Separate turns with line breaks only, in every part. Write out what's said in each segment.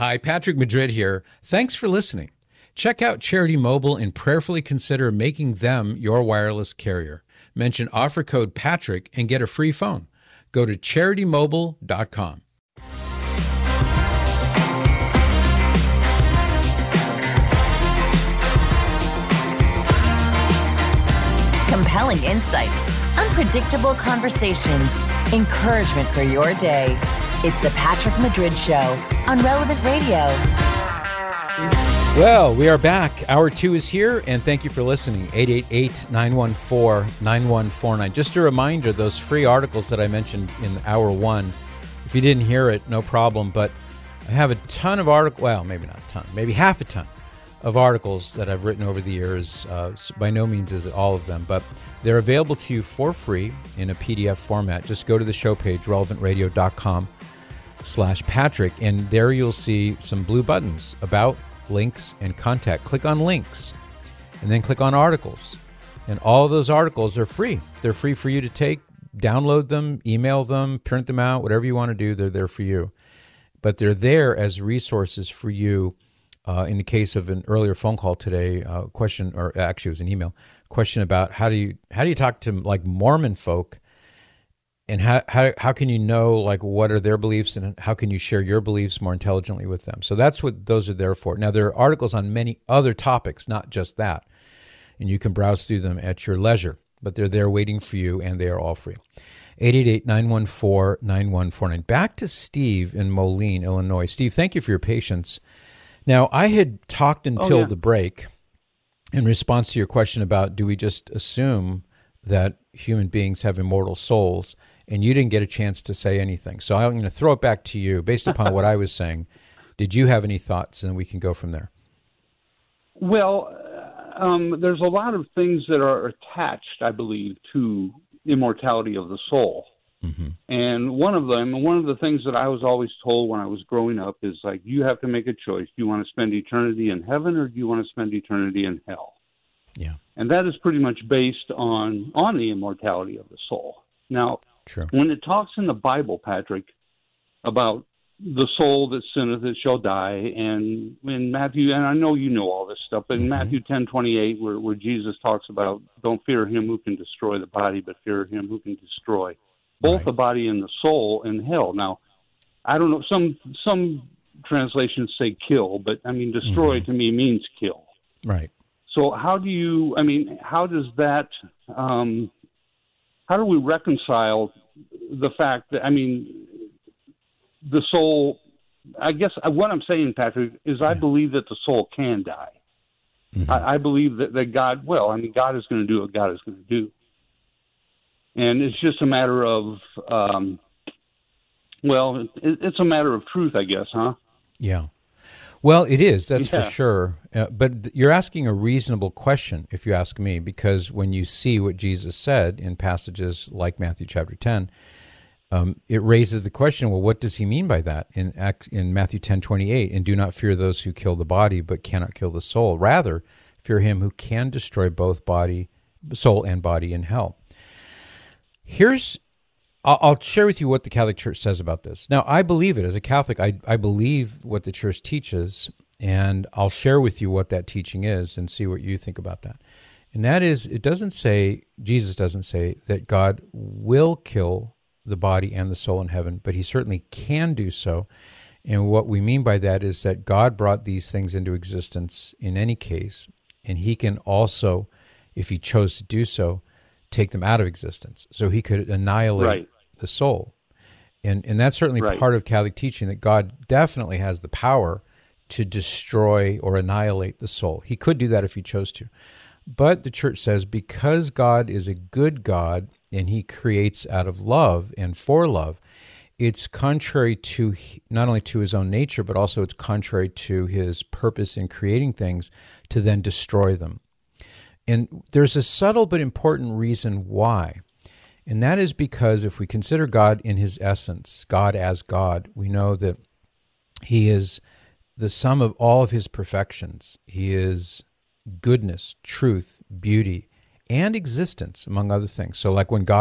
Hi, Patrick Madrid here. Thanks for listening. Check out Charity Mobile and prayerfully consider making them your wireless carrier. Mention offer code Patrick and get a free phone. Go to CharityMobile.com.
Compelling insights, unpredictable conversations, encouragement for your day. It's the Patrick Madrid Show on Relevant Radio.
Well, we are back. Hour 2 is here, and thank you for listening. 888-914-9149. Just a reminder, those free articles that I mentioned in Hour 1, if you didn't hear it, no problem, but I have a ton of articles, well, maybe not a ton, maybe half a ton of articles that I've written over the years. By no means is it all of them, but they're available to you for free in a PDF format. Just go to the show page, relevantradio.com/Patrick, and there you'll see some blue buttons, about, links, and contact. Click on links, and then click on articles. And all of those articles are free. They're free for you to take, download them, email them, print them out, whatever you want to do, they're there for you. But they're there as resources for you. In the case of an earlier phone call today, question, or actually it was an email, question about how do you talk to like Mormon folk, and how can you know like what are their beliefs, and how can you share your beliefs more intelligently with them? So that's what those are there for. Now there are articles on many other topics, not just that, and you can browse through them at your leisure, but they're there waiting for you, and they are all free. 888-914-9149. Back to Steve in Moline, Illinois. Steve, thank you for your patience. Now, I had talked until the break in response to your question about do we just assume that human beings have immortal souls, and you didn't get a chance to say anything. So I'm going to throw it back to you based upon what I was saying. Did you have any thoughts? And we can go from there.
Well, there's a lot of things that are attached, I believe, to immortality of the soul. Mm-hmm. And one of the things that I was always told when I was growing up is like, you have to make a choice. Do you want to spend eternity in heaven, or do you want to spend eternity in hell?
Yeah.
And that is pretty much based on the immortality of the soul. Now,
sure.
When it talks in the Bible, Patrick, about the soul that sinneth, it shall die, and in Matthew, and I know you know all this stuff, but in Matthew 10:28, where Jesus talks about don't fear him who can destroy the body, but fear him who can destroy both the body and the soul in hell. Now, I don't know, some translations say kill, but I mean, destroy to me means kill.
Right.
So how does that, how do we reconcile the fact that, I mean, the soul, I guess what I'm saying, Patrick, is I believe that the soul can die. Mm-hmm. I believe that God, God is going to do what God is going to do. And it's just a matter of, it's a matter of truth, I guess, huh?
Yeah. Well, it is, that's for sure. But you're asking a reasonable question, if you ask me, because when you see what Jesus said in passages like Matthew chapter 10, it raises the question, well, what does he mean by that in Matthew 10:28? And do not fear those who kill the body, but cannot kill the soul. Rather, fear him who can destroy both soul and body in hell. I'll share with you what the Catholic Church says about this. Now, I believe it. As a Catholic, I believe what the Church teaches, and I'll share with you what that teaching is and see what you think about that. And that is, Jesus doesn't say that God will kill the body and the soul in heaven, but he certainly can do so. And what we mean by that is that God brought these things into existence in any case, and he can also, if he chose to do so, take them out of existence. So he could annihilate the soul. And that's certainly part of Catholic teaching, that God definitely has the power to destroy or annihilate the soul. He could do that if he chose to. But the Church says because God is a good God and he creates out of love and for love, it's contrary to not only to his own nature, but also it's contrary to his purpose in creating things to then destroy them. And there's a subtle but important reason why. And that is because if we consider God in his essence, God as God, we know that he is the sum of all of his perfections. He is goodness, truth, beauty, and existence, among other things. So like when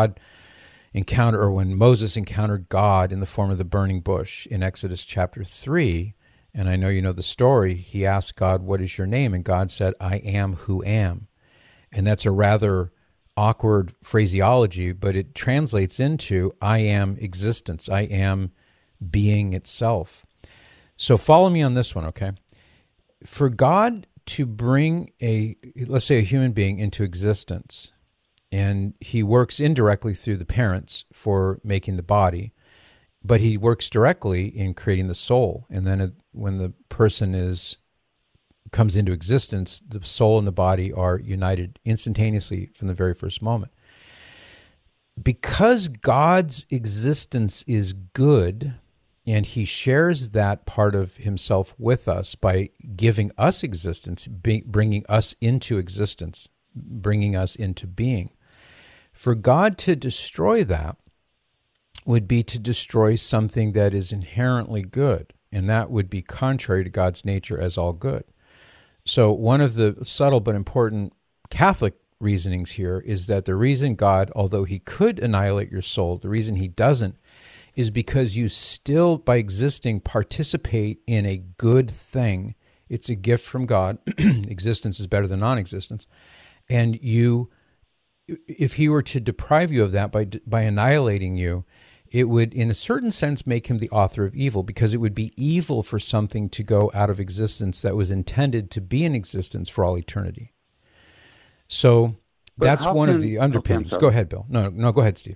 when Moses encountered God in the form of the burning bush in Exodus chapter 3, And I know you know the story. He asked God, "What is your name?" And God said, "I am who am." And that's a rather awkward phraseology, but it translates into I am existence. I am being itself. So follow me on this one, okay? For God to bring let's say a human being into existence, and he works indirectly through the parents for making the body, but he works directly in creating the soul. And then when the person comes into existence, the soul and the body are united instantaneously from the very first moment. Because God's existence is good, and he shares that part of himself with us by giving us existence, bringing us into existence, bringing us into being. For God to destroy that would be to destroy something that is inherently good, and that would be contrary to God's nature as all good. So one of the subtle but important Catholic reasonings here is that the reason God, although he could annihilate your soul, the reason he doesn't is because you still, by existing, participate in a good thing. It's a gift from God. Existence is better than non-existence. And if he were to deprive you of that by annihilating you, it would, in a certain sense, make him the author of evil, because it would be evil for something to go out of existence that was intended to be in existence for all eternity. So that's one of the underpinnings. Go ahead, Bill. No, go ahead, Steve.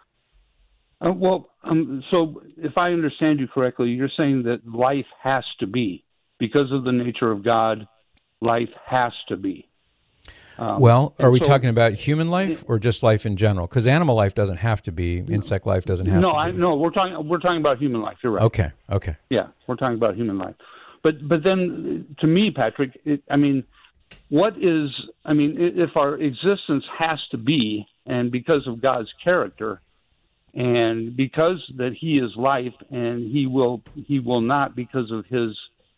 So if I understand you correctly, you're saying that life has to be, because of the nature of God, life has to be.
Are we talking about human life or just life in general? Because animal life doesn't have to be. Insect life doesn't have to be.
No, we're talking about human life. You're right.
Okay.
Yeah, we're talking about human life. But then, to me, Patrick, if our existence has to be, and because of God's character, and because that he is life, and he will not, because of his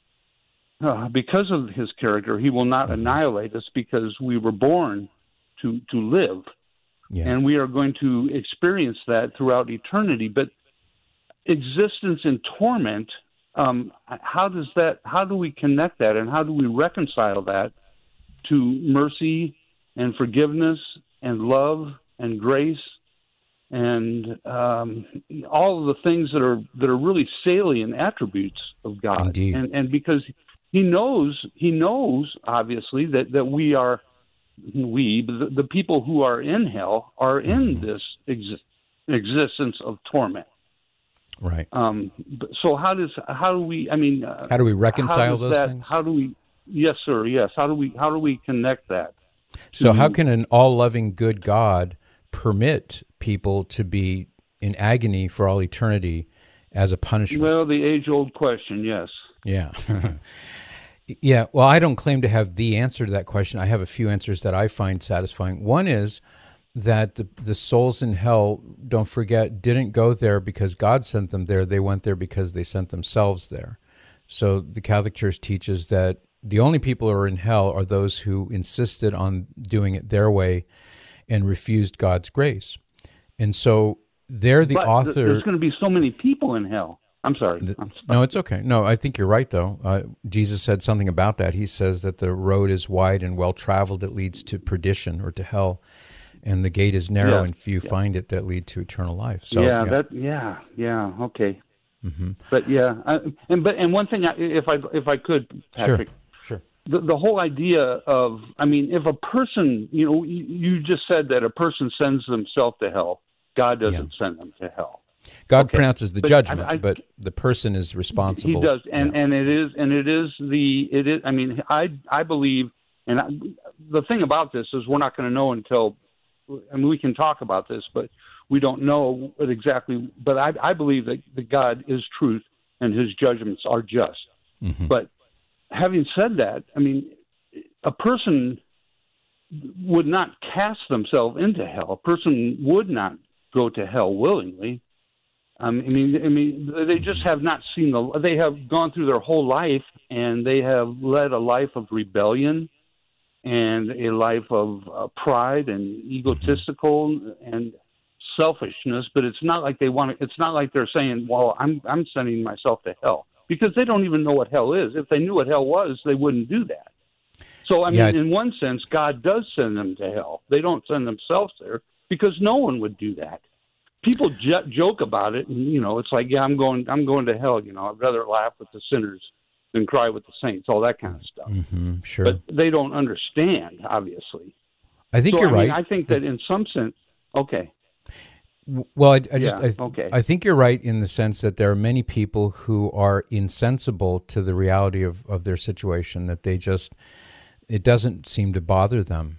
character, he will not annihilate us, because we were born to live, and we are going to experience that throughout eternity. But existence in torment, how do we connect that, and how do we reconcile that to mercy and forgiveness and love and grace and all of the things that are really salient attributes of God?
Indeed.
And because He knows obviously that the people who are in hell are in this existence of torment.
Right.
So how do we
reconcile those things?
Yes, sir. Yes. How do we connect that?
So how can an all-loving good God permit people to be in agony for all eternity as a punishment?
Well, the age-old question, yes.
Yeah. Yeah, well, I don't claim to have the answer to that question. I have a few answers that I find satisfying. One is that the souls in hell, don't forget, didn't go there because God sent them there. They went there because they sent themselves there. So the Catholic Church teaches that the only people who are in hell are those who insisted on doing it their way and refused God's grace. And so they're the author.
There's going to be so many people in hell. I'm sorry.
No, it's okay. No, I think you're right, though. Jesus said something about that. He says that the road is wide and well-traveled that leads to perdition or to hell, and the gate is narrow and few find it that lead to eternal life. So
okay. Mm-hmm. But and one thing, if I could, Patrick,
sure.
The whole idea of, if a person, you just said that a person sends themselves to hell, God doesn't send them to hell.
God pronounces the judgment, but the person is responsible.
He does, and it is. I believe, and the thing about this is we're not going to know until, we can talk about this, but we don't know what exactly. But I believe that God is truth, and His judgments are just. Mm-hmm. But having said that, a person would not cast themselves into hell. A person would not go to hell willingly. They just have not seen they have gone through their whole life, and they have led a life of rebellion and a life of pride and egotistical and selfishness. But it's not like they want to. It's not like they're saying, "Well, I'm sending myself to hell." because they don't even know what hell is. If they knew what hell was, they wouldn't do that. So, I mean, in one sense, God does send them to hell. They don't send themselves there because no one would do that. People joke about it, and, it's like, yeah, I'm going to hell. I'd rather laugh with the sinners than cry with the saints, all that kind of stuff.
Mm-hmm, sure.
But they don't understand, obviously.
I think you're right.
I think that in some sense, okay.
Well, I think you're right in the sense that there are many people who are insensible to the reality of their situation, that it doesn't seem to bother them.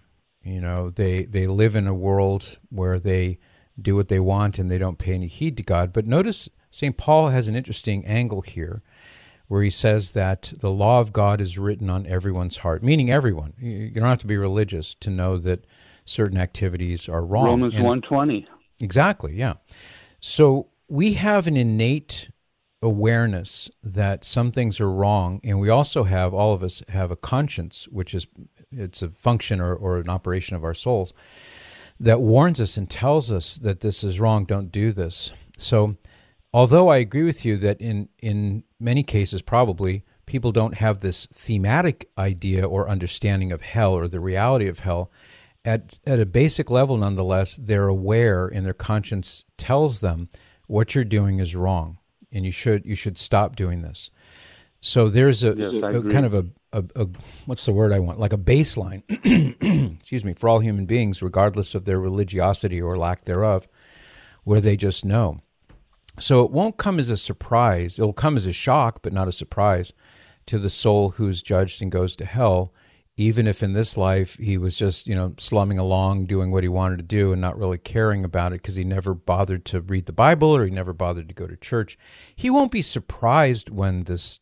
They live in a world where they do what they want and they don't pay any heed to God. But notice St. Paul has an interesting angle here where he says that the law of God is written on everyone's heart, meaning everyone. You don't have to be religious to know that certain activities are wrong.
Romans 1:20.
Exactly, yeah. So we have an innate awareness that some things are wrong, and we also all of us have a conscience, it's a function or an operation of our souls, that warns us and tells us that this is wrong, don't do this. So although I agree with you that in many cases probably people don't have this thematic idea or understanding of hell or the reality of hell, at a basic level, nonetheless, they're aware and their conscience tells them what you're doing is wrong and you should stop doing this. So there's a kind of a what's the word I want? Like a baseline, excuse me, for all human beings, regardless of their religiosity or lack thereof, where they just know. So it won't come as a surprise. It'll come as a shock, but not a surprise to the soul who's judged and goes to hell, even if in this life he was just, slumming along, doing what he wanted to do and not really caring about it because he never bothered to read the Bible or he never bothered to go to church. He won't be surprised when this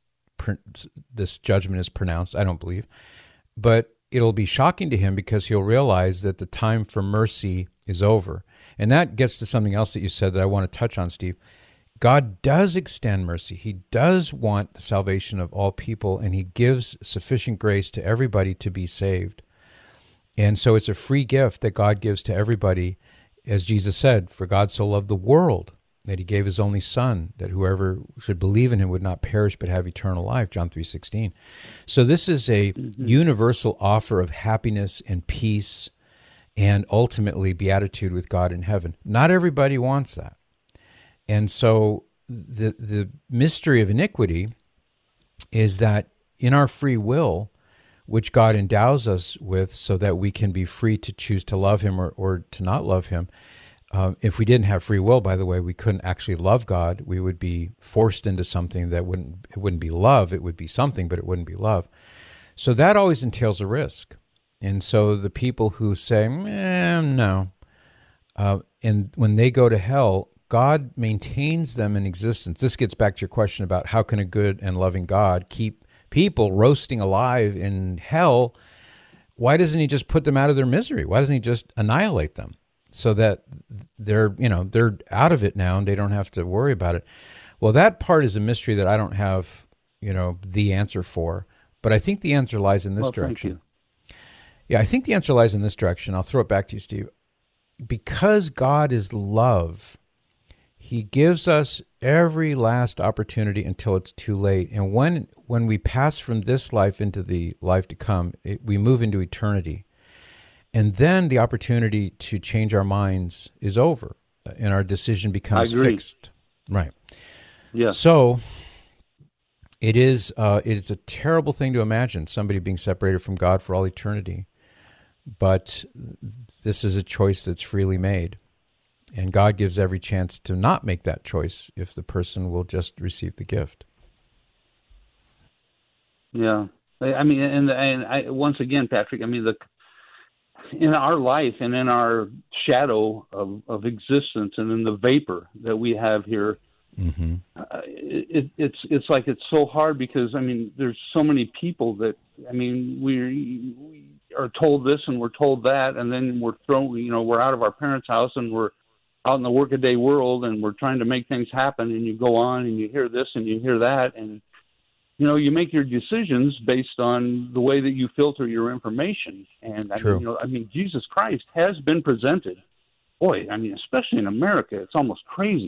judgment is pronounced, I don't believe. But it'll be shocking to him because he'll realize that the time for mercy is over. And that gets to something else that you said that I want to touch on, Steve. God does extend mercy. He does want the salvation of all people, and he gives sufficient grace to everybody to be saved. And so it's a free gift that God gives to everybody. As Jesus said, for God so loved the world that he gave his only son, that whoever should believe in him would not perish but have eternal life, John 3:16. So this is a universal offer of happiness and peace and ultimately beatitude with God in heaven. Not everybody wants that. And so the mystery of iniquity is that in our free will, which God endows us with so that we can be free to choose to love him or to not love him. If we didn't have free will, by the way, we couldn't actually love God. We would be forced into something that wouldn't be love. It would be something, but it wouldn't be love. So that always entails a risk. And so the people who say, no, and when they go to hell, God maintains them in existence. This gets back to your question about how can a good and loving God keep people roasting alive in hell? Why doesn't he just put them out of their misery? Why doesn't he just annihilate them so that they're out of it now and they don't have to worry about it? Well, that part is a mystery that I don't have, the answer for, but I think the answer lies in this direction.
Thank you.
Yeah, I think the answer lies in this direction. I'll throw it back to you, Steve. Because God is love, he gives us every last opportunity until it's too late. And when we pass from this life into the life to come, we move into eternity. And then the opportunity to change our minds is over, and our decision becomes fixed. Right.
Yeah.
So it is a terrible thing to imagine, somebody being separated from God for all eternity. But this is a choice that's freely made. And God gives every chance to not make that choice if the person will just receive the gift.
Yeah. I mean, and once again, Patrick, I mean, in our life and in our shadow of existence and in the vapor that we have here, it's like it's so hard because, I mean, there's so many people that, I mean, we are told this and we're told that, and then we're thrown, we're out of our parents' house and we're out in the workaday world and we're trying to make things happen, and you go on and you hear this and you hear that, and you make your decisions based on the way that you filter your information. And I mean, Jesus Christ has been presented. Boy, I mean, especially in America, it's almost crazy.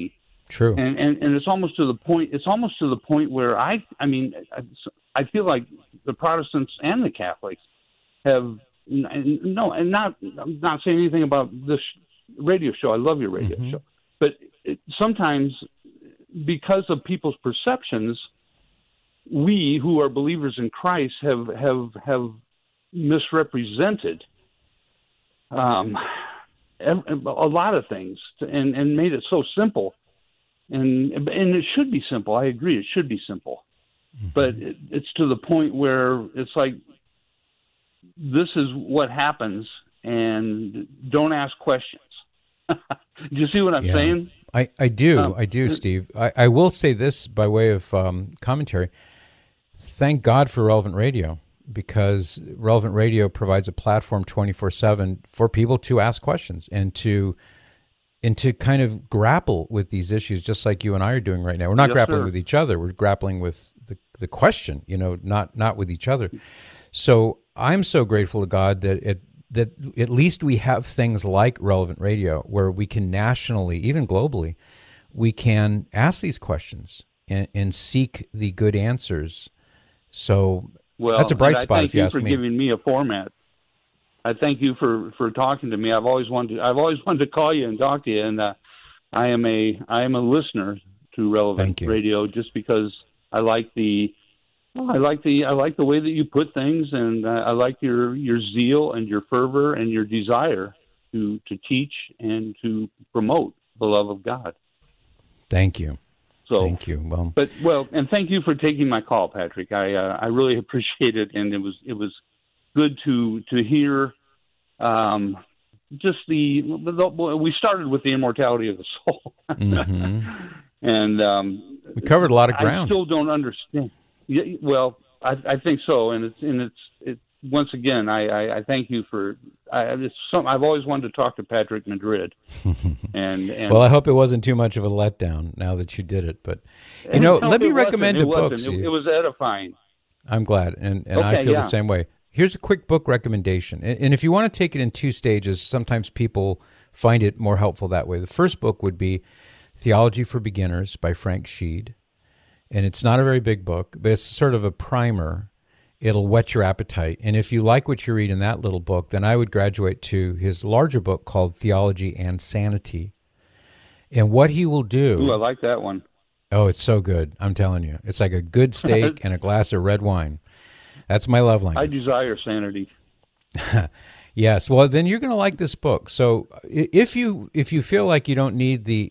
True.
And it's almost to the point. It's almost to the point where I feel like the Protestants and the Catholics have no, and I'm not saying anything about this radio show. I love your radio show, but sometimes because of people's perceptions, we who are believers in Christ have misrepresented a lot of things and made it so simple. And it should be simple. I agree. It should be simple. But it's to the point where it's like, this is what happens, and don't ask questions. Do you see what I'm saying?
I do, Steve. I will say this by way of commentary. Thank God for Relevant Radio, because Relevant Radio provides a platform 24/7 for people to ask questions and to kind of grapple with these issues, just like you and I are doing right now. We're not grappling with each other. We're grappling with the question, not with each other. So I'm so grateful to God that at least we have things like Relevant Radio where we can nationally, even globally, we can ask these questions and seek the good answers. So that's a bright spot, if you ask me.
Thank you for giving me a format. I thank you for talking to me. I've always wanted to call you and talk to you, and I am a listener to Relevant Radio just because I like the way that you put things, and I like your zeal and your fervor and your desire to teach and to promote the love of God.
Thank you. Thank you.
And thank you for taking my call, Patrick. I really appreciate it, and it was good to hear. Just we started with the immortality of the soul, and
we covered a lot of ground.
I still don't understand. Well, I think so, and it's once again. I thank you for. I've always wanted to talk to Patrick Madrid, and
well, I hope it wasn't too much of a letdown now that you did it. But let me recommend a book.
It was edifying.
I'm glad, and I feel the same way. Here's a quick book recommendation, and if you want to take it in two stages, sometimes people find it more helpful that way. The first book would be Theology for Beginners by Frank Sheed. And it's not a very big book, but it's sort of a primer. It'll whet your appetite. And if you like what you read in that little book, then I would graduate to his larger book called Theology and Sanity. And what he will do...
Ooh, I like that one.
Oh, it's so good. I'm telling you. It's like a good steak and a glass of red wine. That's my love language.
I desire sanity.
Yes. Well, then you're going to like this book. So if you feel like you don't need the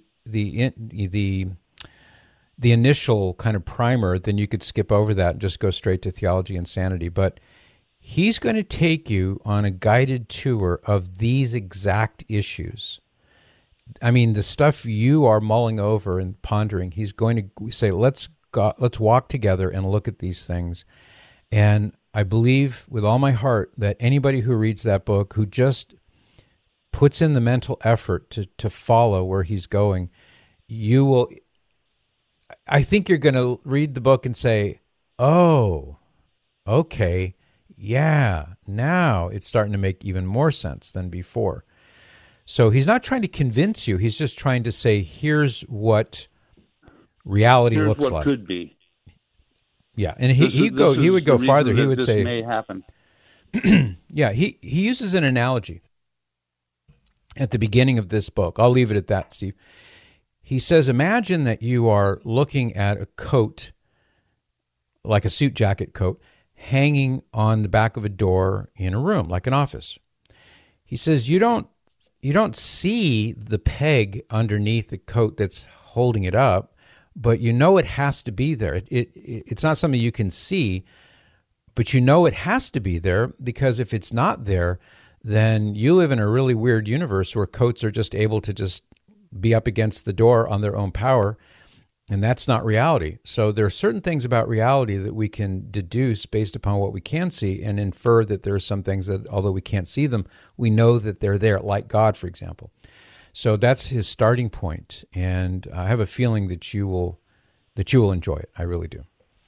initial kind of primer, then you could skip over that and just go straight to Theology and Sanity. But he's going to take you on a guided tour of these exact issues. I mean, the stuff you are mulling over and pondering, he's going to say, let's walk together and look at these things. And I believe with all my heart that anybody who reads that book, who just puts in the mental effort to follow where he's going, you will... I think you're going to read the book and say, oh, okay, yeah, now it's starting to make even more sense than before. So he's not trying to convince you. He's just trying to say, here's what reality looks like.
Here's what could be.
Yeah, and he would go farther. He would say,
this may happen.
Yeah, he uses an analogy at the beginning of this book. I'll leave it at that, Steve. He says, imagine that you are looking at a coat, like a suit jacket coat, hanging on the back of a door in a room, like an office. He says, you don't see the peg underneath the coat that's holding it up, but you know it has to be there. It's not something you can see, but you know it has to be there, because if it's not there, then you live in a really weird universe where coats are just able to just be up against the door on their own power, and that's not reality. So there are certain things about reality that we can deduce based upon what we can see and infer that there are some things that, although we can't see them, we know that they're there, like God, for example. So that's his starting point, and I have a feeling that you will enjoy it. I really do.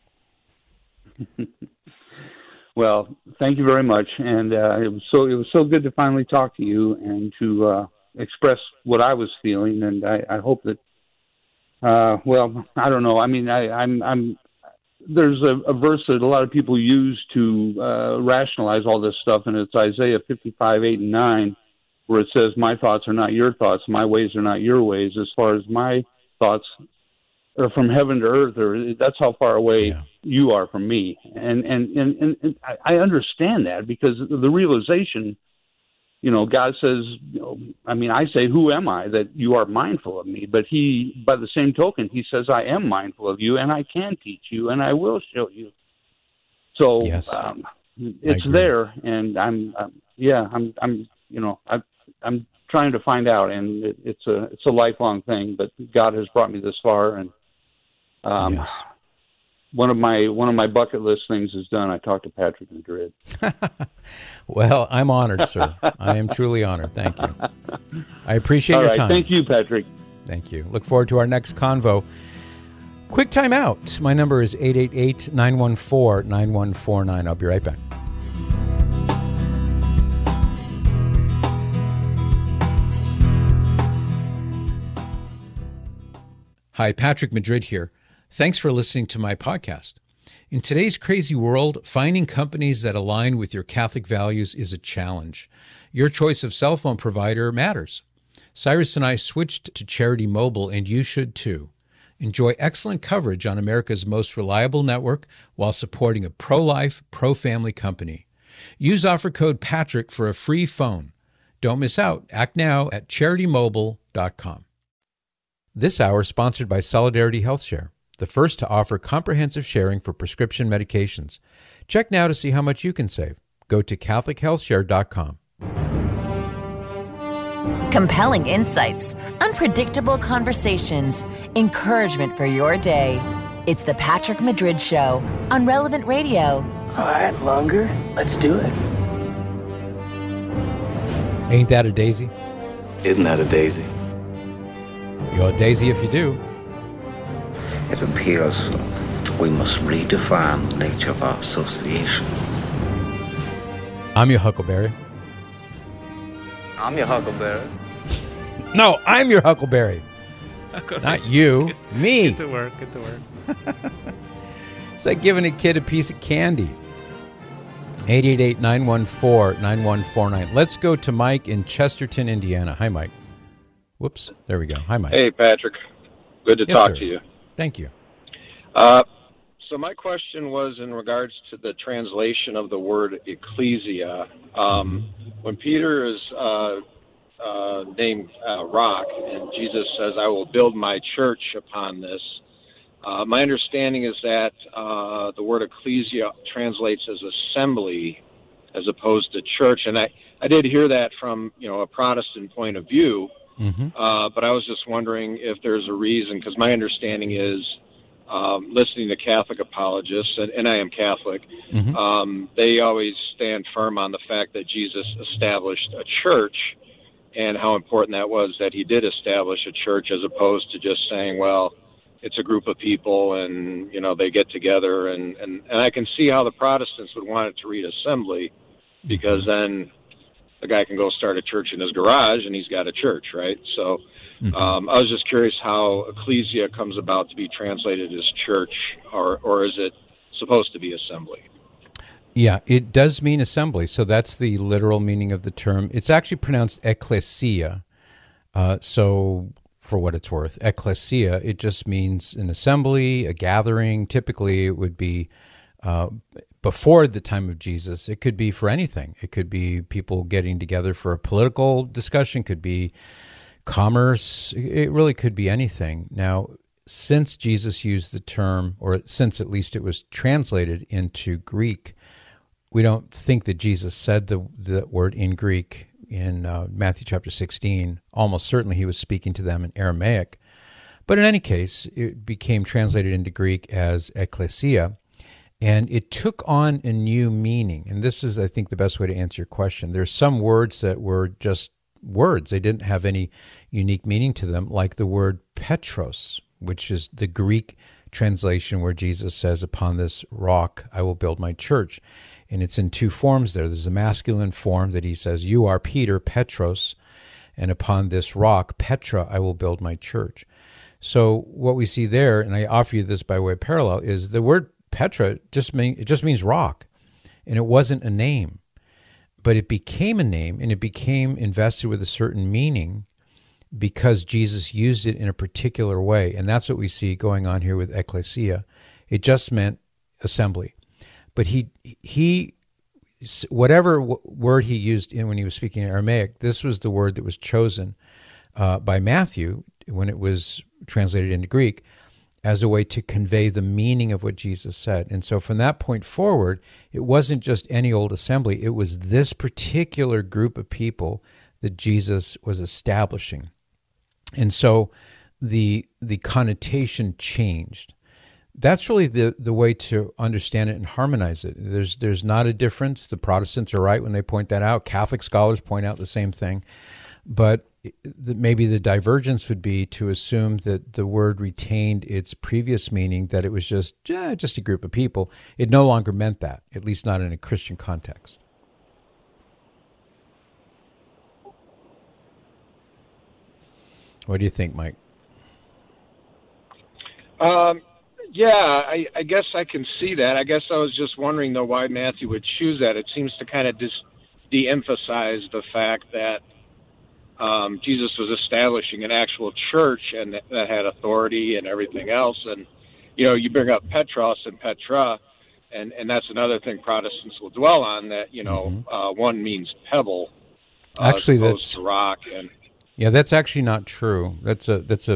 Well, thank you very much, and it was so good to finally talk to you and to express what I was feeling, and I hope that Well, I don't know. I mean, I'm there's a verse that a lot of people use to rationalize all this stuff, and it's Isaiah 55:8-9, where it says, "My thoughts are not your thoughts, my ways are not your ways." As far as my thoughts are from heaven to earth, or that's how far away you are from me. And I understand that, because the realization, God says, I say, who am I that you are mindful of me? But he, by the same token, he says, I am mindful of you, and I can teach you, and I will show you. So
yes.
It's there, and I'm trying to find out, and it's a lifelong thing. But God has brought me this far, and
yes.
One of my bucket list things is done. I talked to Patrick Madrid.
Well, I'm honored, sir. I am truly honored. Thank you. I appreciate your time.
Thank you, Patrick.
Thank you. Look forward to our next convo. Quick time out. My number is 888-914-9149. I'll be right back. Hi, Patrick Madrid here. Thanks for listening to my podcast. In today's crazy world, finding companies that align with your Catholic values is a challenge. Your choice of cell phone provider matters. Cyrus and I switched to Charity Mobile, and you should too. Enjoy excellent coverage on America's most reliable network while supporting a pro-life, pro-family company. Use offer code PATRICK for a free phone. Don't miss out. Act now at CharityMobile.com. This hour is sponsored by Solidarity HealthShare, the first to offer comprehensive sharing for prescription medications. Check now to see how much you can save. Go to CatholicHealthShare.com.
Compelling insights, unpredictable conversations, encouragement for your day. It's the Patrick Madrid Show on Relevant Radio.
All right, longer. Let's do it.
Ain't that a daisy?
Isn't that a daisy?
You're a daisy if you do.
It appears we must redefine the nature of our association.
I'm your Huckleberry.
I'm your Huckleberry.
No, I'm your Huckleberry. Not you. Me.
Get to work.
It's like giving a kid a piece of candy. 888-914-9149. Let's go to Mike in Chesterton, Indiana. Hi, Mike. Whoops. There we go. Hi, Mike.
Hey, Patrick. Good to talk to you.
Thank you.
So my question was in regards to the translation of the word ecclesia. When Peter is named rock, and Jesus says, I will build my church upon this, my understanding is that the word ecclesia translates as assembly as opposed to church. And I did hear that from, a Protestant point of view. Mm-hmm. But I was just wondering if there's a reason, because my understanding is, listening to Catholic apologists, and I am Catholic, mm-hmm. They always stand firm on the fact that Jesus established a church and how important that was that he did establish a church, as opposed to just saying, well, it's a group of people and, they get together. And I can see how the Protestants would want it to read assembly, because then the guy can go start a church in his garage and he's got a church, right? So I was just curious how ecclesia comes about to be translated as church, or is it supposed to be assembly?
Yeah, it does mean assembly. So that's the literal meaning of the term. It's actually pronounced ecclesia. So for what it's worth, ecclesia, it just means an assembly, a gathering. Typically it would be before the time of Jesus. It could be for anything. It could be people getting together for a political discussion, could be commerce. It really could be anything. Now, since Jesus used the term, or since at least it was translated into Greek, we don't think that Jesus said the word in Greek in Matthew chapter 16. Almost certainly he was speaking to them in Aramaic. But in any case, it became translated into Greek as ecclesia, and it took on a new meaning. And this is, I think, the best way to answer your question. There's some words that were just words. They didn't have any unique meaning to them, like the word Petros, which is the Greek translation where Jesus says, upon this rock I will build my church. And it's in two forms there. There's a masculine form that he says, you are Peter, Petros, and upon this rock, Petra, I will build my church. So what we see there, and I offer you this by way of parallel, is the word Petra just means rock, and it wasn't a name, but it became a name, and it became invested with a certain meaning because Jesus used it in a particular way, and that's what we see going on here with ecclesia. It just meant assembly, but he whatever word he used in when he was speaking Aramaic, this was the word that was chosen by Matthew when it was translated into Greek as a way to convey the meaning of what Jesus said. And so from that point forward, it wasn't just any old assembly. It was this particular group of people that Jesus was establishing. And so the connotation changed. That's really the way to understand it and harmonize it. There's not a difference. The Protestants are right when they point that out. Catholic scholars point out the same thing. But maybe the divergence would be to assume that the word retained its previous meaning, that it was just a group of people. It no longer meant that, at least not in a Christian context. What do you think, Mike?
Yeah, I guess I can see that. I guess I was just wondering, though, why Matthew would choose that. It seems to kind of de-emphasize the fact that Jesus was establishing an actual church and that had authority and everything else. And, you bring up Petros and Petra, and that's another thing Protestants will dwell on, that, one means pebble.
Actually, that's
to rock. And
yeah, that's actually not true. That's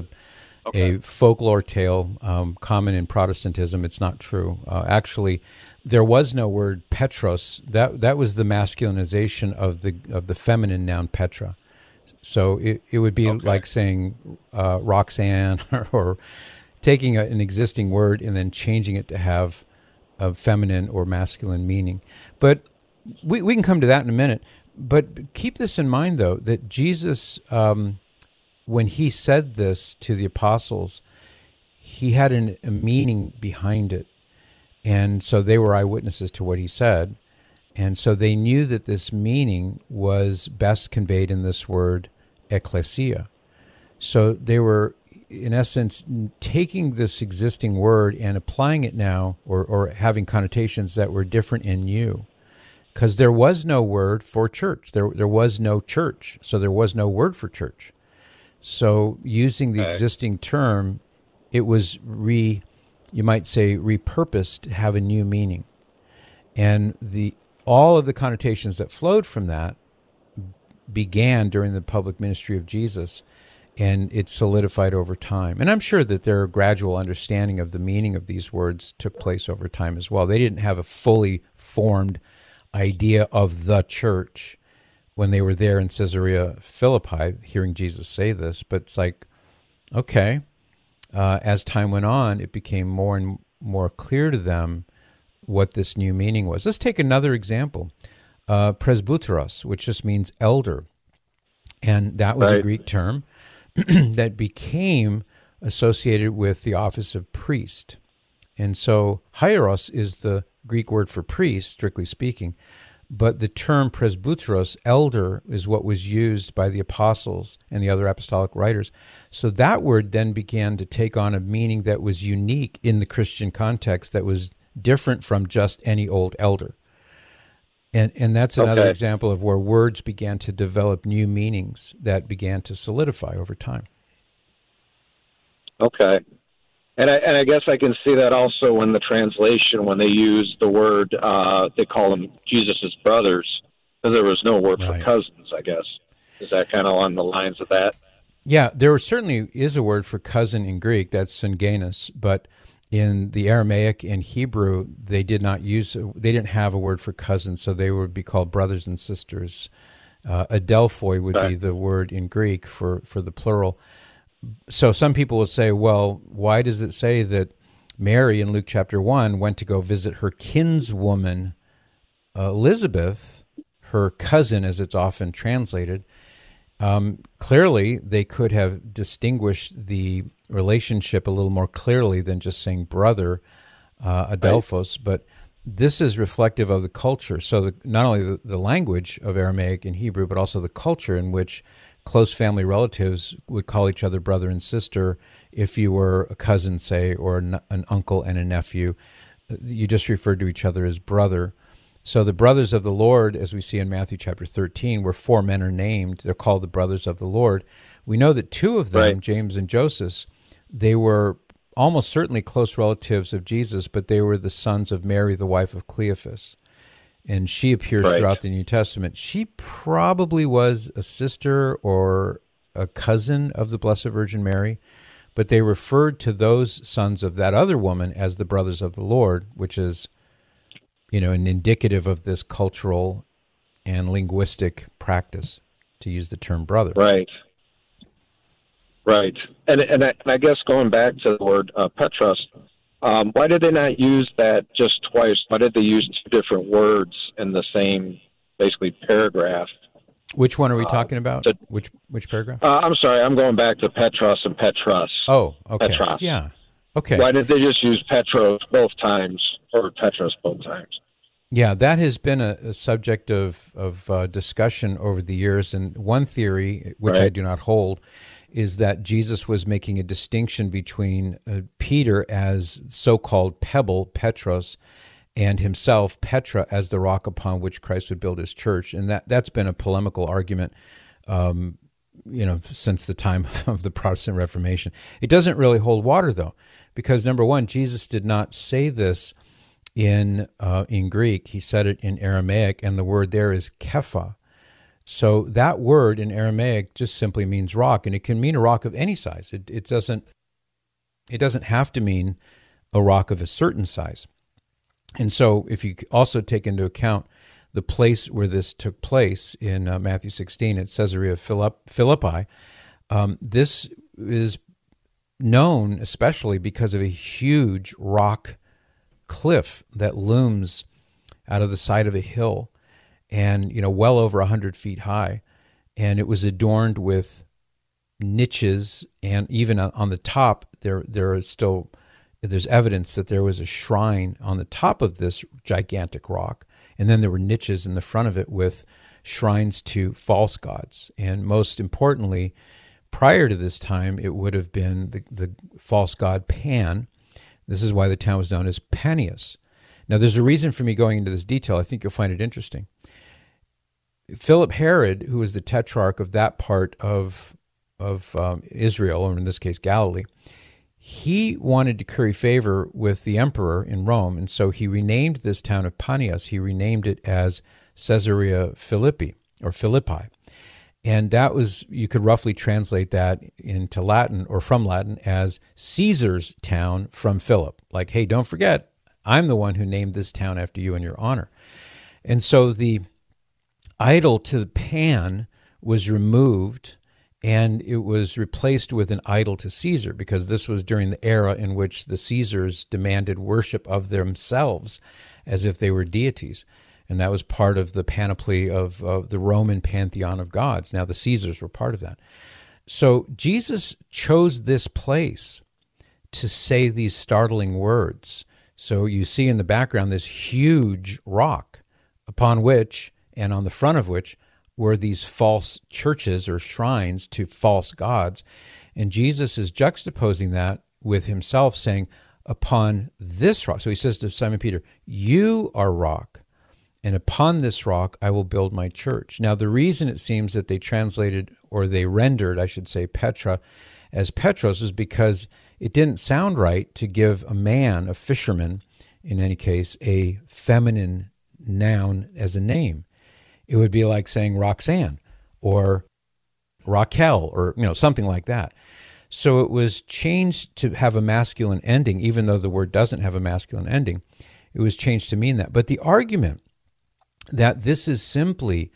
a folklore tale common in Protestantism. It's not true. Actually, there was no word Petros. That was the masculinization of the feminine noun Petra. So it would be like saying Roxanne or taking an existing word and then changing it to have a feminine or masculine meaning. But we can come to that in a minute. But keep this in mind, though, that Jesus, when he said this to the apostles, he had a meaning behind it. And so they were eyewitnesses to what he said. And so they knew that this meaning was best conveyed in this word, ecclesia. So they were, in essence, taking this existing word and applying it now, or having connotations that were different and new. Because there was no word for church. There was no church, so there was no word for church. So using the existing term, it was you might say, repurposed to have a new meaning. And all of the connotations that flowed from that began during the public ministry of Jesus, and it solidified over time. And I'm sure that their gradual understanding of the meaning of these words took place over time as well. They didn't have a fully formed idea of the church when they were there in Caesarea Philippi, hearing Jesus say this, but it's like, okay, as time went on, it became more and more clear to them what this new meaning was. Let's take another example. Presbyteros, which just means elder. And that was a Greek term that became associated with the office of priest. And so hieros is the Greek word for priest, strictly speaking, but the term presbyteros, elder, is what was used by the apostles and the other apostolic writers. So that word then began to take on a meaning that was unique in the Christian context, that was different from just any old elder. And that's another example of where words began to develop new meanings that began to solidify over time.
Okay. And I guess I can see that also in the translation when they use the word, they call them Jesus' brothers, because there was no word for cousins, I guess. Is that kind of along the lines of that?
Yeah, there certainly is a word for cousin in Greek, that's syngenos, but in the Aramaic and Hebrew, they didn't have a word for cousins, so they would be called brothers and sisters. Adelphoi would be the word in Greek for the plural. So some people would say, well, why does it say that Mary in Luke chapter 1 went to go visit her kinswoman Elizabeth, her cousin as it's often translated? Clearly, they could have distinguished the relationship a little more clearly than just saying brother, Adelphos, but this is reflective of the culture. So not only the language of Aramaic and Hebrew, but also the culture in which close family relatives would call each other brother and sister if you were a cousin, say, or an uncle and a nephew. You just referred to each other as brother. So the brothers of the Lord, as we see in Matthew chapter 13, where 4 men are named, they're called the brothers of the Lord. We know that 2 of them, right, James and Joseph, they were almost certainly close relatives of Jesus, but they were the sons of Mary, the wife of Cleophas. And she appears right throughout the New Testament. She probably was a sister or a cousin of the Blessed Virgin Mary, but they referred to those sons of that other woman as the brothers of the Lord, which is, an indicative of this cultural and linguistic practice to use the term brother.
Right. Right. And I guess going back to the word Petros, why did they not use that just twice? Why did they use 2 different words in the same, basically, paragraph?
Which one are we talking about? Which paragraph?
I'm sorry, I'm going back to Petros and Petros.
Oh, okay.
Petros.
Yeah. Okay.
Why did they just use Petros both times, or Petros both times?
Yeah, that has been a subject of discussion over the years. And one theory, which right, I do not hold, is that Jesus was making a distinction between Peter as so-called pebble, Petros, and himself, Petra, as the rock upon which Christ would build his church. And that's been a polemical argument, since the time of the Protestant Reformation. It doesn't really hold water, though, because, number one, Jesus did not say this in Greek. He said it in Aramaic, and the word there is kepha. So that word in Aramaic just simply means rock, and it can mean a rock of any size. It doesn't have to mean a rock of a certain size. And so if you also take into account the place where this took place in Matthew 16 at Caesarea Philippi, this is known especially because of a huge rock cliff that looms out of the side of a hill and, well over 100 feet high. And it was adorned with niches, and even on the top, there's evidence that there was a shrine on the top of this gigantic rock, and then there were niches in the front of it with shrines to false gods. And most importantly, prior to this time, it would have been the false god Pan. This is why the town was known as Panias. Now, there's a reason for me going into this detail. I think you'll find it interesting. Philip Herod, who was the tetrarch of that part of Israel, or in this case Galilee, he wanted to curry favor with the emperor in Rome, and so he renamed this town of Panias. He renamed it as Caesarea Philippi, or Philippi. And that was, you could roughly translate that into Latin, or from Latin, as Caesar's town from Philip. Like, hey, don't forget, I'm the one who named this town after you in your honor. And so the idol to Pan was removed, and it was replaced with an idol to Caesar, because this was during the era in which the Caesars demanded worship of themselves as if they were deities. And that was part of the panoply of the Roman pantheon of gods. Now, the Caesars were part of that. So Jesus chose this place to say these startling words. So you see in the background this huge rock upon which, and on the front of which, were these false churches or shrines to false gods. And Jesus is juxtaposing that with himself, saying, upon this rock. So he says to Simon Peter, you are rock, and upon this rock I will build my church. Now, the reason it seems that they translated, or they rendered, I should say, Petra as Petros, is because it didn't sound right to give a man, a fisherman, in any case, a feminine noun as a name. It would be like saying Roxanne or Raquel, or something like that. So it was changed to have a masculine ending, even though the word doesn't have a masculine ending. It was changed to mean that. But the argument that this is simply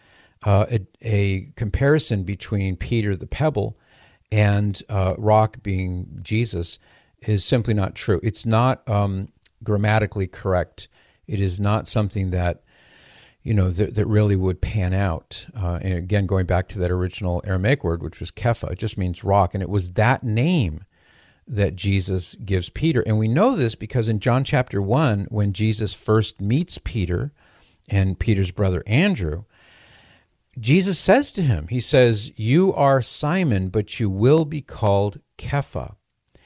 a comparison between Peter the pebble and rock being Jesus is simply not true. It's not grammatically correct. It is not something that that really would pan out. And again, going back to that original Aramaic word, which was kepha, it just means rock. And it was that name that Jesus gives Peter. And we know this because in John chapter 1, when Jesus first meets Peter and Peter's brother Andrew, Jesus says to him, he says, you are Simon, but you will be called Kepha.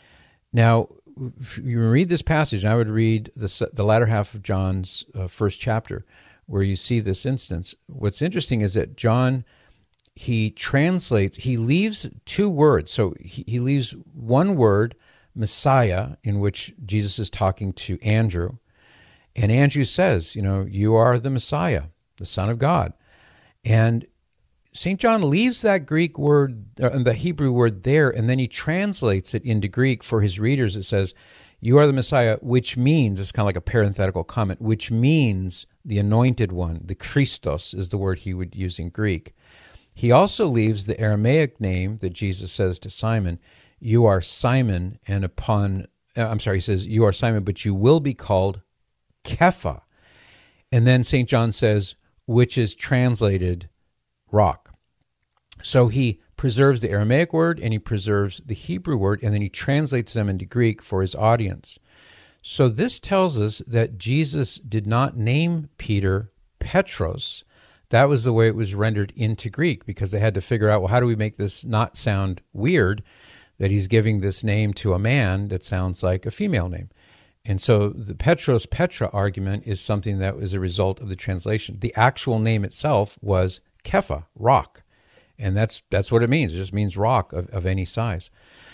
Now, if you read this passage, and I would read the latter half of John's first chapter, where you see this instance. What's interesting is that John, he leaves two words. So he leaves one word, Messiah, in which Jesus is talking to Andrew. And Andrew says, you are the Messiah, the Son of God. And St. John leaves that Greek word, the Hebrew word there, and then he translates it into Greek for his readers. It says, you are the Messiah, which means, it's kind of like a parenthetical comment, which means the anointed one. The Christos is the word he would use in Greek. He also leaves the Aramaic name that Jesus says to Simon, you are Simon, and he says, you are Simon, but you will be called Kepha. And then St. John says, which is translated rock. So he preserves the Aramaic word and he preserves the Hebrew word, and then he translates them into Greek for his audience. So this tells us that Jesus did not name Peter Petros. That was the way it was rendered into Greek, because they had to figure out, well, how do we make this not sound weird, that he's giving this name to a man that sounds like a female name. And so the Petros Petra argument is something that was a result of the translation. The actual name itself was Kepha, rock. And that's what it means. It just means rock of any size.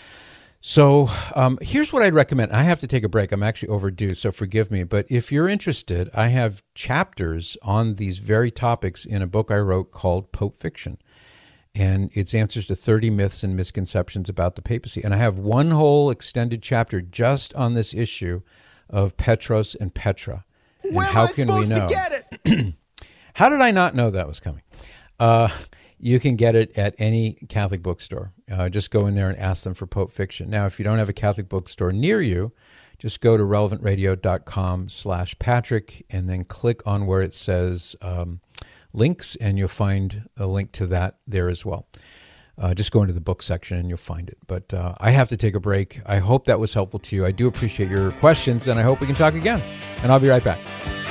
So here's what I'd recommend. I have to take a break. I'm actually overdue, so forgive me. But if you're interested, I have chapters on these very topics in a book I wrote called Pope Fiction. And it's answers to 30 myths and misconceptions about the papacy. And I have one whole extended chapter just on this issue of Petros and Petra. And
Where
how
am I
can we
supposed
know?
to get it?
How did I not know that was coming? You can get it at any Catholic bookstore. Just go in there and ask them for Pope Fiction. Now, if you don't have a Catholic bookstore near you, just go to relevantradio.com/Patrick and then click on where it says links, and you'll find a link to that there as well. Just go into the book section and you'll find it. But I have to take a break. I hope that was helpful to you. I do appreciate your questions, and I hope we can talk again. And I'll be right back.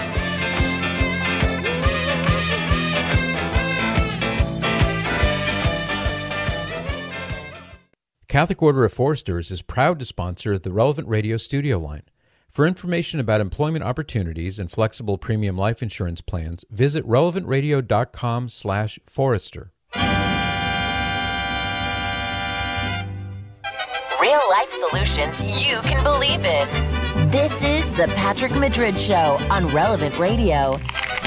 Catholic Order of Foresters is proud to sponsor the Relevant Radio studio line. For information about employment opportunities and flexible premium life insurance plans, visit relevantradio.com/forester.
Real life solutions you can believe in. This is the Patrick Madrid Show on Relevant Radio.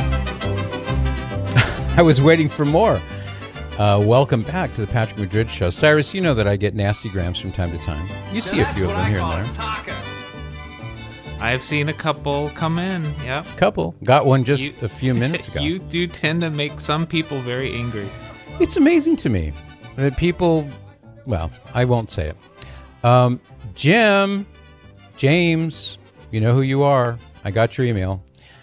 I was waiting for more. Welcome back to the Patrick Madrid Show. Cyrus, you know that I get nasty grams from time to time. You see a few of them here and there.
I've seen a couple come in, yep.
Couple. Got one just a few minutes ago.
You do tend to make some people very angry.
It's amazing to me that people, well, I won't say it. James, you know who you are. I got your email.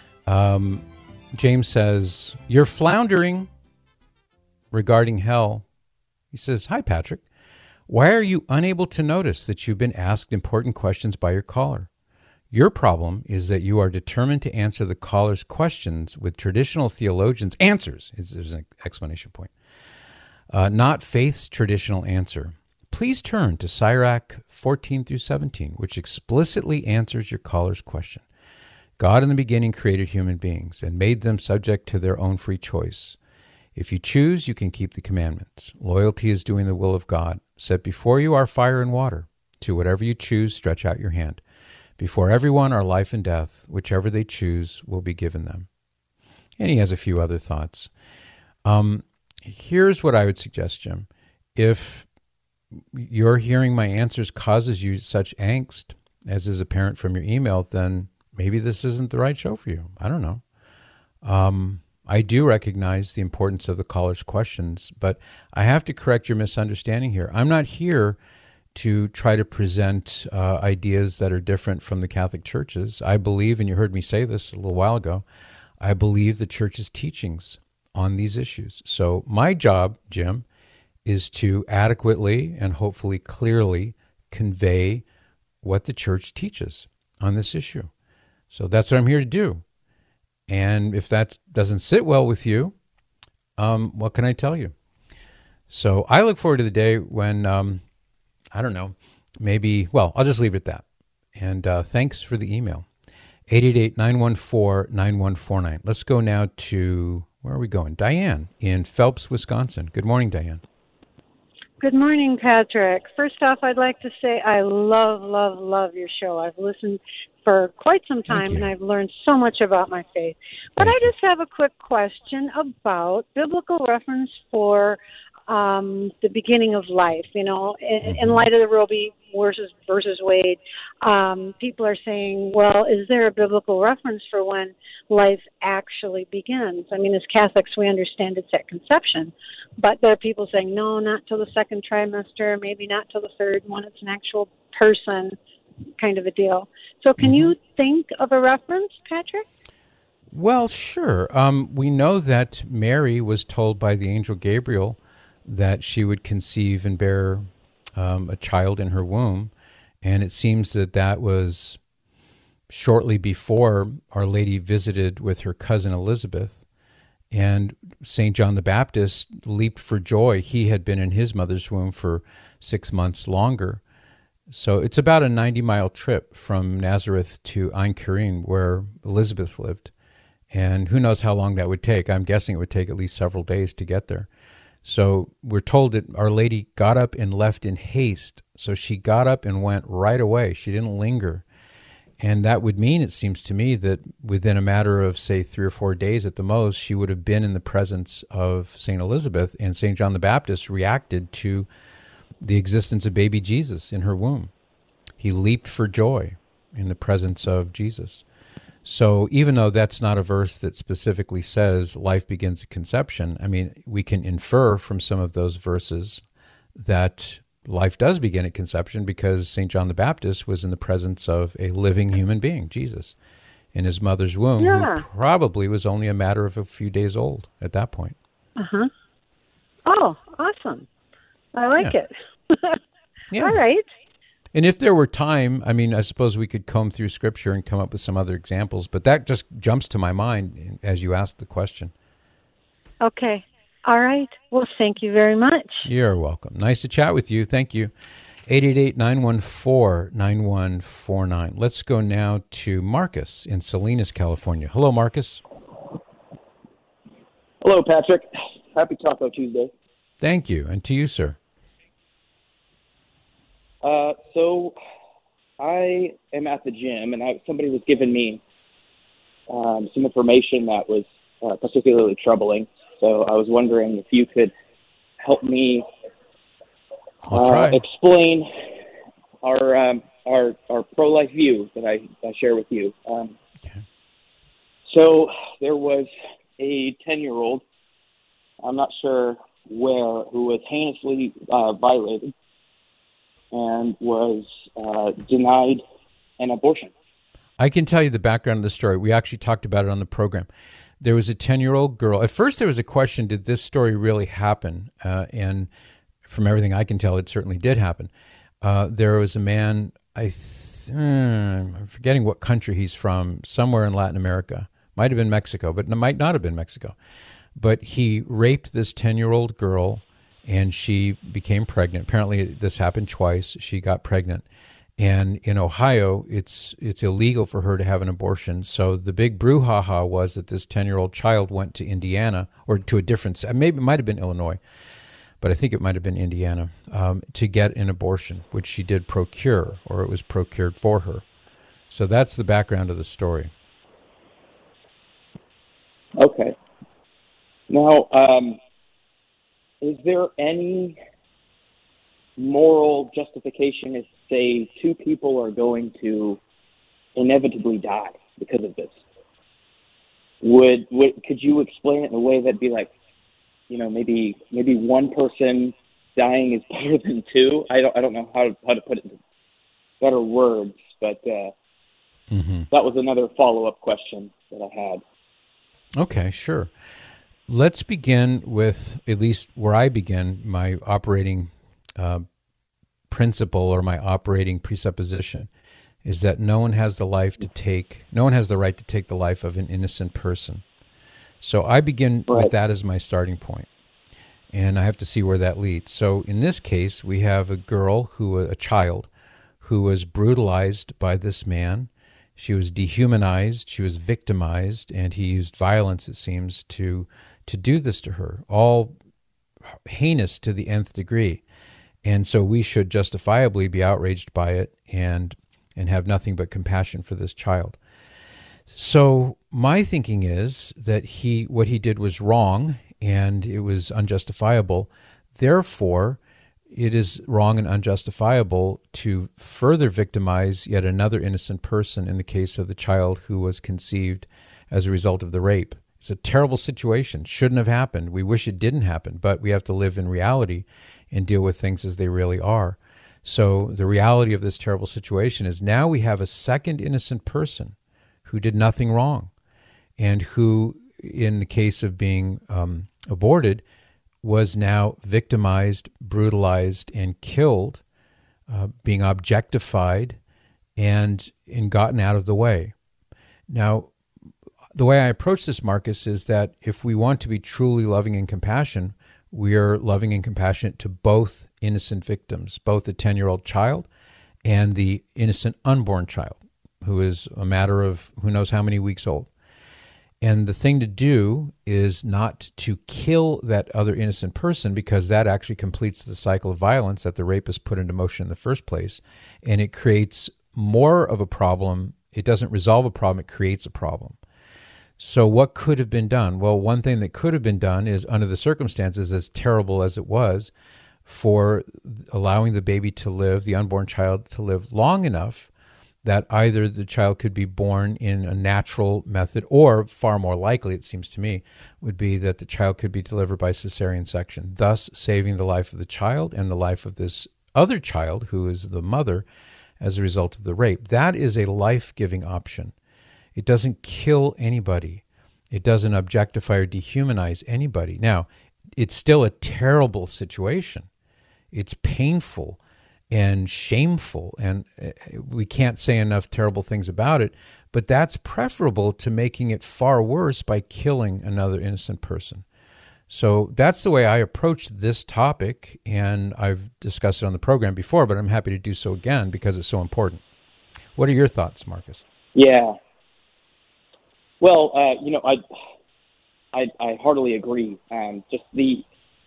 James says, you're floundering regarding hell. He says, hi, Patrick. Why are you unable to notice that you've been asked important questions by your caller? Your problem is that you are determined to answer the caller's questions with traditional theologians' answers. There's an explanation point. Not faith's traditional answer. Please turn to Sirach 14-17, which explicitly answers your caller's question. God in the beginning created human beings and made them subject to their own free choice. If you choose, you can keep the commandments. Loyalty is doing the will of God. Set before you are fire and water. To whatever you choose, stretch out your hand. Before everyone are life and death. Whichever they choose will be given them. And he has a few other thoughts. Here's what I would suggest, Jim. If your hearing my answers causes you such angst, as is apparent from your email, then maybe this isn't the right show for you. I don't know. I do recognize the importance of the caller's questions, but I have to correct your misunderstanding here. I'm not here to try to present ideas that are different from the Catholic churches. I believe, and you heard me say this a little while ago, I believe the church's teachings on these issues. So my job, Jim, is to adequately and hopefully clearly convey what the church teaches on this issue. So that's what I'm here to do. And if that doesn't sit well with you, what can I tell you? So I look forward to the day when, I don't know, maybe, well, I'll just leave it at that. And thanks for the email. 888-914-9149. Let's go now to, where are we going? Diane in Phelps, Wisconsin. Good morning, Diane.
Good morning, Patrick. First off, I'd like to say I love your show. I've listened for quite some time, and I've learned so much about my faith. But I just have a quick question about biblical reference for the beginning of life. You know, in light of the Roe v. versus Wade, people are saying, well, is there a biblical reference for when life actually begins? I mean, as Catholics, we understand it's at conception, but there are people saying, no, not till the second trimester, maybe not till the third one. It's an actual person kind of a deal. So can you think of a reference, Patrick?
Well, sure. We know that Mary was told by the angel Gabriel that she would conceive and bear a child in her womb. And it seems that that was shortly before Our Lady visited with her cousin Elizabeth. And St. John the Baptist leaped for joy. He had been in his mother's womb for 6 months longer. So it's about a 90-mile trip from Nazareth to Ein Karim, where Elizabeth lived. And who knows how long that would take. I'm guessing it would take at least several days to get there. So we're told that Our Lady got up and left in haste. So she got up and went right away. She didn't linger. And that would mean, it seems to me, that within a matter of, say, 3 or 4 days at the most, she would have been in the presence of St. Elizabeth, and St. John the Baptist reacted to the existence of baby Jesus in her womb. He leaped for joy in the presence of Jesus. So even though that's not a verse that specifically says life begins at conception, I mean, we can infer from some of those verses that life does begin at conception because St. John the Baptist was in the presence of a living human being, Jesus, in his mother's womb, who probably was only a matter of a few days old at that point.
Uh-huh. Oh, awesome. I like it.
Yeah.
All right.
And if there were time, I mean, I suppose we could comb through Scripture and come up with some other examples, but that just jumps to my mind as you asked the question.
Okay. All right. Well, thank you very much.
You're welcome. Nice to chat with you. Thank you. 888-914-9149. Let's go now to Marcus in Salinas, California. Hello, Marcus.
Hello, Patrick. Happy Taco Tuesday.
Thank you. And to you, sir.
So I am at the gym, and somebody was giving me some information that was particularly troubling. So I was wondering if you could help me explain our pro-life view that I share with you. So there was a 10-year-old, I'm not sure where, who was heinously violated and was denied an abortion.
I can tell you the background of the story. We actually talked about it on the program. There was a 10-year-old girl. At first there was a question, did this story really happen? And from everything I can tell, it certainly did happen. There was a man, I'm forgetting what country he's from, somewhere in Latin America. Might have been Mexico, but it might not have been Mexico. But he raped this 10-year-old girl, and she became pregnant. Apparently this happened twice. She got pregnant. And in Ohio, it's illegal for her to have an abortion. So the big brouhaha was that this 10-year-old child went to Indiana, or to a different, maybe it might have been Illinois, but I think it might have been Indiana, to get an abortion, which she did procure, or it was procured for her. So that's the background of the story.
Okay. Now, is there any moral justification if, say, two people are going to inevitably die because of this? Could you explain it in a way that'd be like, you know, maybe one person dying is better than two? I don't know how to put it in better words, but that was another follow-up question that I had.
Okay, sure. Let's begin with, at least where I begin, my operating principle or my operating presupposition is that no one has the right to take the life of an innocent person. So I begin with that as my starting point, and I have to see where that leads. So in this case, we have a child who was brutalized by this man. She was dehumanized, she was victimized, and he used violence, it seems, to do this to her, all heinous to the nth degree. And so we should justifiably be outraged by it and have nothing but compassion for this child. So my thinking is that what he did was wrong and it was unjustifiable. Therefore, it is wrong and unjustifiable to further victimize yet another innocent person in the case of the child who was conceived as a result of the rape. It's a terrible situation. Shouldn't have happened. We wish it didn't happen, but we have to live in reality and deal with things as they really are. So the reality of this terrible situation is now we have a second innocent person who did nothing wrong and who, in the case of being aborted, was now victimized, brutalized, and killed, being objectified and gotten out of the way. Now, the way I approach this, Marcus, is that if we want to be truly loving and compassionate, we are loving and compassionate to both innocent victims, both the 10-year-old child and the innocent unborn child, who is a matter of who knows how many weeks old. And the thing to do is not to kill that other innocent person, because that actually completes the cycle of violence that the rapist put into motion in the first place. And it creates more of a problem. It doesn't resolve a problem, it creates a problem. So what could have been done? Well, one thing that could have been done is, under the circumstances, as terrible as it was, for allowing the baby to live, the unborn child to live long enough that either the child could be born in a natural method, or far more likely, it seems to me, would be that the child could be delivered by cesarean section, thus saving the life of the child and the life of this other child, who is the mother, as a result of the rape. That is a life-giving option. It doesn't kill anybody. It doesn't objectify or dehumanize anybody. Now, it's still a terrible situation. It's painful and shameful, and we can't say enough terrible things about it, but that's preferable to making it far worse by killing another innocent person. So that's the way I approach this topic, and I've discussed it on the program before, but I'm happy to do so again because it's so important. What are your thoughts, Marcus?
Yeah. Well, I heartily agree. It's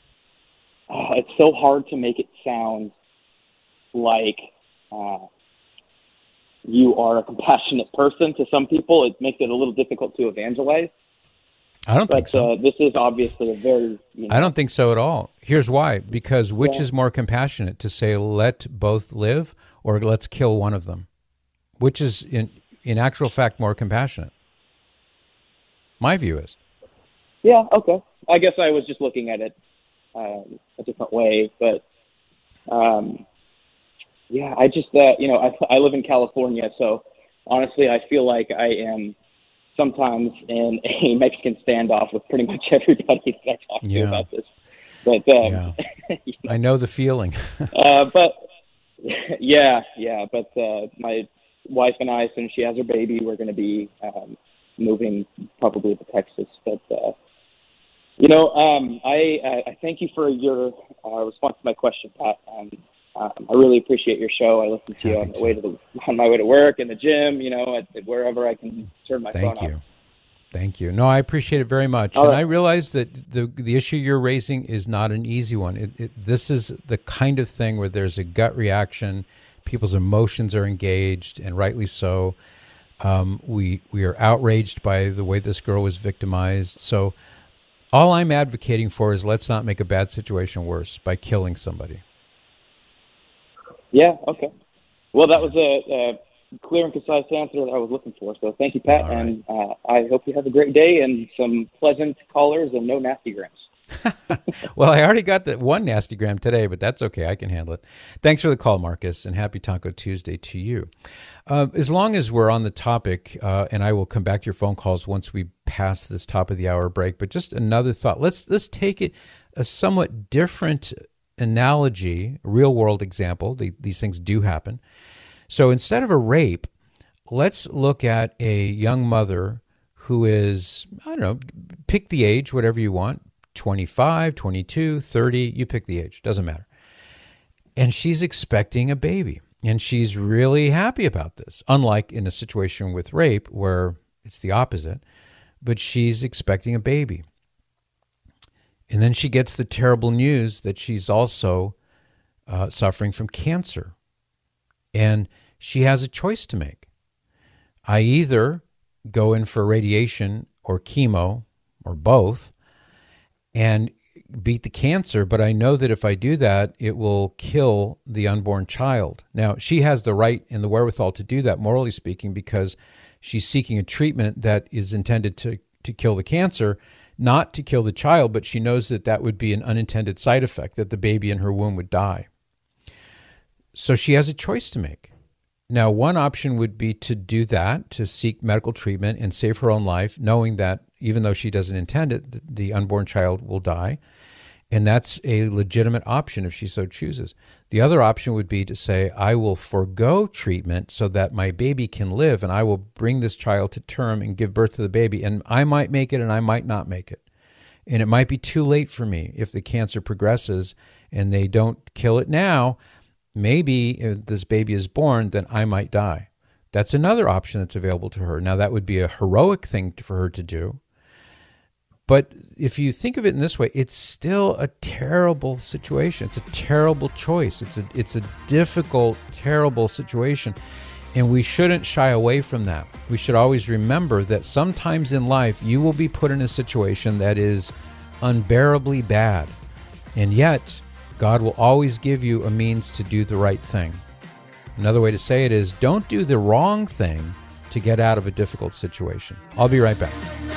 so hard to make it sound like you are a compassionate person to some people. It makes it a little difficult to evangelize.
I don't think so.
This is obviously a very...
I don't think so at all. Here's why. Because which is more compassionate, to say let both live or let's kill one of them? Which is, in actual fact, more compassionate? My view is.
Yeah, okay. I guess I was just looking at it a different way. But, yeah, I just, I live in California, so honestly I feel like I am sometimes in a Mexican standoff with pretty much everybody that I talk to about this. But
I know the feeling.
But my wife and I, since she has her baby, we're going to be moving probably to Texas. But I thank you for your response to my question, Pat. I really appreciate your show. I listen to you on my way to work, in the gym, wherever I can turn my phone on.
Thank you. No, I appreciate it very much.
All
and
right.
I realize that the issue you're raising is not an easy one. This is the kind of thing where there's a gut reaction. People's emotions are engaged, and rightly so. We are outraged by the way this girl was victimized. So all I'm advocating for is let's not make a bad situation worse by killing somebody.
Yeah, okay. Well, that was a clear and concise answer that I was looking for. So thank you, Pat,
All right.
and I hope you have a great day and some pleasant callers and no nasty grams.
Well, I already got that one nasty gram today, but that's okay. I can handle it. Thanks for the call, Marcus, and happy Taco Tuesday to you. As long as we're on the topic, and I will come back to your phone calls once we pass this top of the hour break, but just another thought. Let's take it a somewhat different analogy, real world example. These things do happen. So instead of a rape, let's look at a young mother who is, I don't know, pick the age, whatever you want, 25, 22, 30, you pick the age, doesn't matter. And she's expecting a baby. And she's really happy about this, unlike in a situation with rape where it's the opposite, but she's expecting a baby. And then she gets the terrible news that she's also suffering from cancer. And she has a choice to make. I either go in for radiation or chemo or both and beat the cancer, but I know that if I do that, it will kill the unborn child. Now, she has the right and the wherewithal to do that, morally speaking, because she's seeking a treatment that is intended to kill the cancer, not to kill the child, but she knows that that would be an unintended side effect, that the baby in her womb would die. So she has a choice to make. Now, one option would be to do that, to seek medical treatment and save her own life, knowing that even though she doesn't intend it, the unborn child will die. And that's a legitimate option if she so chooses. The other option would be to say, I will forego treatment so that my baby can live, and I will bring this child to term and give birth to the baby. And I might make it and I might not make it. And it might be too late for me if the cancer progresses and they don't kill it now. Maybe if this baby is born, then I might die. That's another option that's available to her. Now, that would be a heroic thing for her to do. But if you think of it in this way, it's still a terrible situation. It's a terrible choice. It's a difficult, terrible situation. And we shouldn't shy away from that. We should always remember that sometimes in life, you will be put in a situation that is unbearably bad. And yet, God will always give you a means to do the right thing. Another way to say it is, don't do the wrong thing to get out of a difficult situation. I'll be right back.